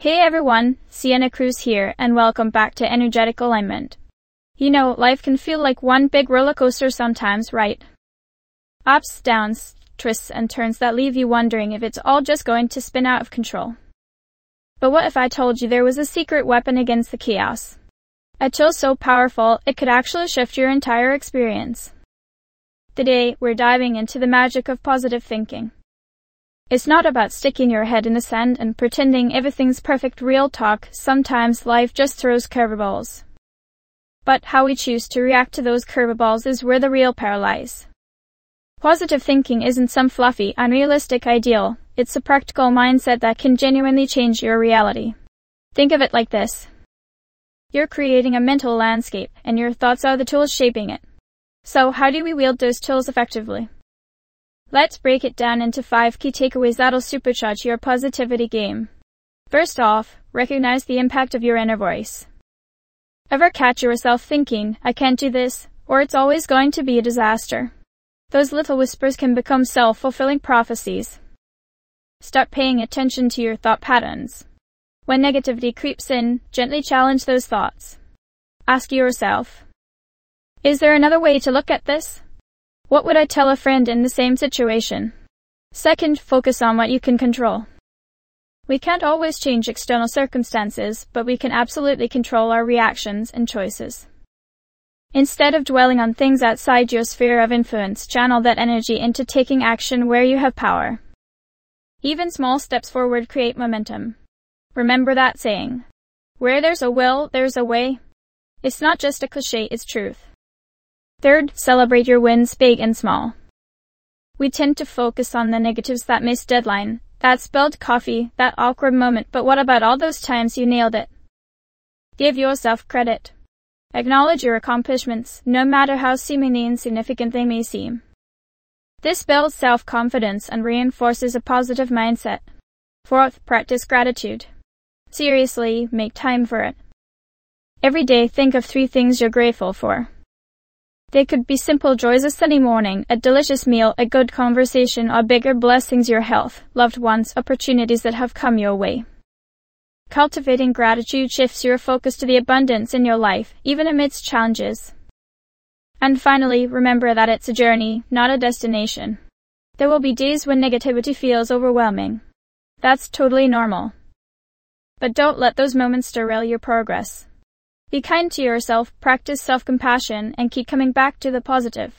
Hey everyone, Sienna Cruz here, and welcome back to Energetic Alignment. You know, life can feel like one big roller coaster sometimes, right? Ups, downs, twists and turns that leave you wondering if it's all just going to spin out of control. But what if I told you there was a secret weapon against the chaos? A tool so powerful, it could actually shift your entire experience. Today, we're diving into the magic of positive thinking. It's not about sticking your head in the sand and pretending everything's perfect. Real talk, sometimes life just throws curveballs. But how we choose to react to those curveballs is where the real power lies. Positive thinking isn't some fluffy, unrealistic ideal. It's a practical mindset that can genuinely change your reality. Think of it like this. You're creating a mental landscape, and your thoughts are the tools shaping it. So how do we wield those tools effectively? Let's break it down into 5 key takeaways that'll supercharge your positivity game. First off, recognize the impact of your inner voice. Ever catch yourself thinking, I can't do this, or it's always going to be a disaster? Those little whispers can become self-fulfilling prophecies. Start paying attention to your thought patterns. When negativity creeps in, gently challenge those thoughts. Ask yourself, is there another way to look at this? What would I tell a friend in the same situation? Second, focus on what you can control. We can't always change external circumstances, but we can absolutely control our reactions and choices. Instead of dwelling on things outside your sphere of influence, channel that energy into taking action where you have power. Even small steps forward create momentum. Remember that saying, where there's a will, there's a way. It's not just a cliche, it's truth. Third, celebrate your wins, big and small. We tend to focus on the negatives, that missed deadline, that spilled coffee, that awkward moment, but what about all those times you nailed it? Give yourself credit. Acknowledge your accomplishments, no matter how seemingly insignificant they may seem. This builds self-confidence and reinforces a positive mindset. Fourth, practice gratitude. Seriously, make time for it. Every day, think of 3 things you're grateful for. They could be simple joys: a sunny morning, a delicious meal, a good conversation, or bigger blessings: your health, loved ones, opportunities that have come your way. Cultivating gratitude shifts your focus to the abundance in your life, even amidst challenges. And finally, remember that it's a journey, not a destination. There will be days when negativity feels overwhelming. That's totally normal. But don't let those moments derail your progress. Be kind to yourself, practice self-compassion, and keep coming back to the positive.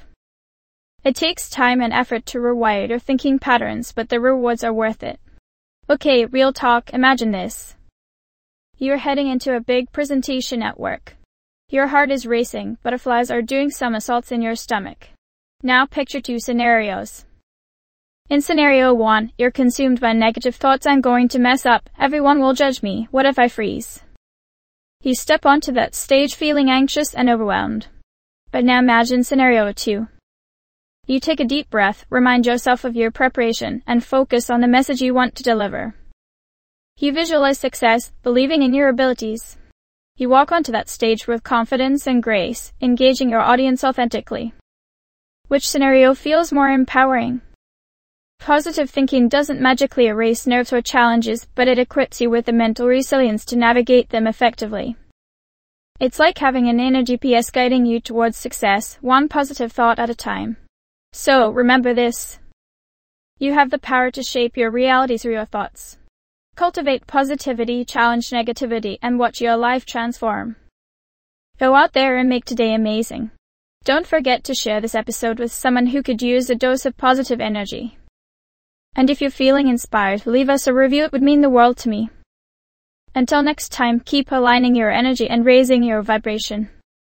It takes time and effort to rewire your thinking patterns, but the rewards are worth it. Okay, real talk, imagine this. You're heading into a big presentation at work. Your heart is racing, butterflies are doing somersaults in your stomach. Now picture 2 scenarios. In scenario 1, you're consumed by negative thoughts: I'm going to mess up, everyone will judge me, what if I freeze? You step onto that stage feeling anxious and overwhelmed. But now imagine scenario 2. You take a deep breath, remind yourself of your preparation, and focus on the message you want to deliver. You visualize success, believing in your abilities. You walk onto that stage with confidence and grace, engaging your audience authentically. Which scenario feels more empowering? Positive thinking doesn't magically erase nerves or challenges, but it equips you with the mental resilience to navigate them effectively. It's like having an inner GPS guiding you towards success, one positive thought at a time. So, remember this. You have the power to shape your reality through your thoughts. Cultivate positivity, challenge negativity, and watch your life transform. Go out there and make today amazing. Don't forget to share this episode with someone who could use a dose of positive energy. And if you're feeling inspired, leave us a review, it would mean the world to me. Until next time, keep aligning your energy and raising your vibration.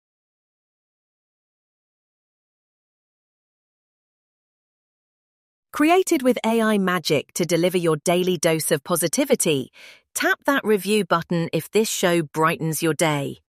Created with AI magic to deliver your daily dose of positivity, tap that review button if this show brightens your day.